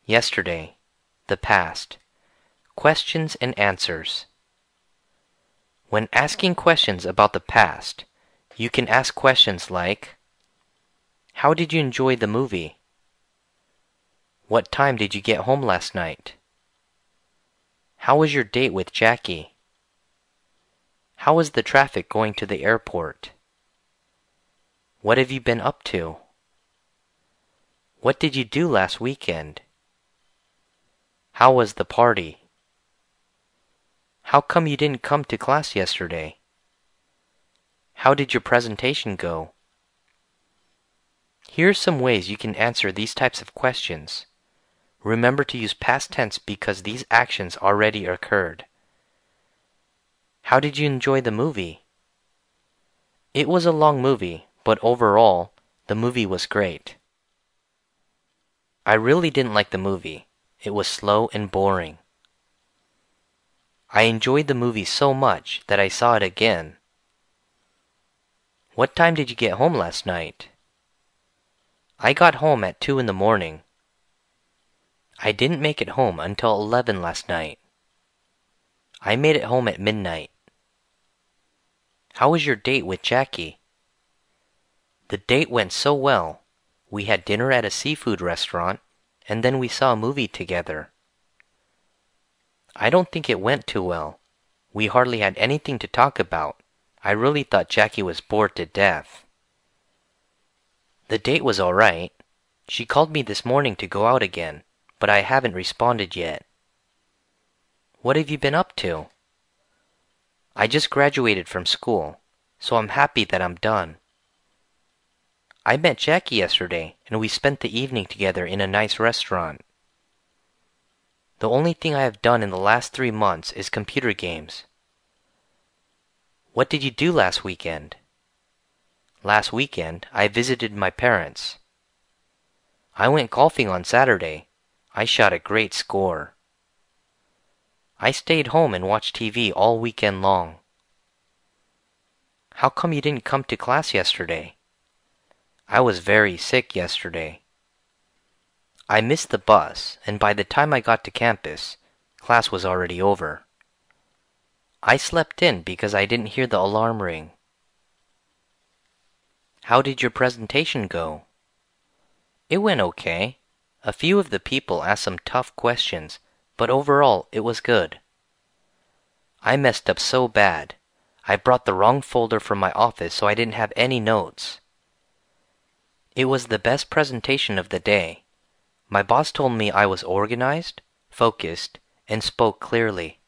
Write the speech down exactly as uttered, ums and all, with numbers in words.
Yesterday, the past, questions and answers. When asking questions about the past, you can ask questions like, how did you enjoy the movie? What time did you get home last night? How was your date with Jackie? How was the traffic going to the airport? What have you been up to? What did you do last weekend? How was the party? How come you didn't come to class yesterday? How did your presentation go? Here are some ways you can answer these types of questions. Remember to use past tense because these actions already occurred. How did you enjoy the movie? It was a long movie, but overall, the movie was great. I really didn't like the movie. It was slow and boring. I enjoyed the movie so much that I saw it again. What time did you get home last night? I got home at two in the morning. I didn't make it home until eleven last night. I made it home at midnight. How was your date with Jackie? The date went so well. We had dinner at a seafood restaurant, and then we saw a movie together. I don't think it went too well. We hardly had anything to talk about. I really thought Jackie was bored to death. The date was all right. She called me this morning to go out again, but I haven't responded yet. What have you been up to? I just graduated from school, so I'm happy that I'm done. I met Jackie yesterday, and we spent the evening together in a nice restaurant. The only thing I have done in the last three months is computer games. What did you do last weekend? Last weekend, I visited my parents. I went golfing on Saturday. I shot a great score. I stayed home and watched T V all weekend long. How come you didn't come to class yesterday? I was very sick yesterday. I missed the bus, and by the time I got to campus, class was already over. I slept in because I didn't hear the alarm ring. How did your presentation go? It went okay. A few of the people asked some tough questions, but overall it was good. I messed up so bad. I brought the wrong folder from my office, so I didn't have any notes. It was the best presentation of the day. My boss told me I was organized, focused, and spoke clearly.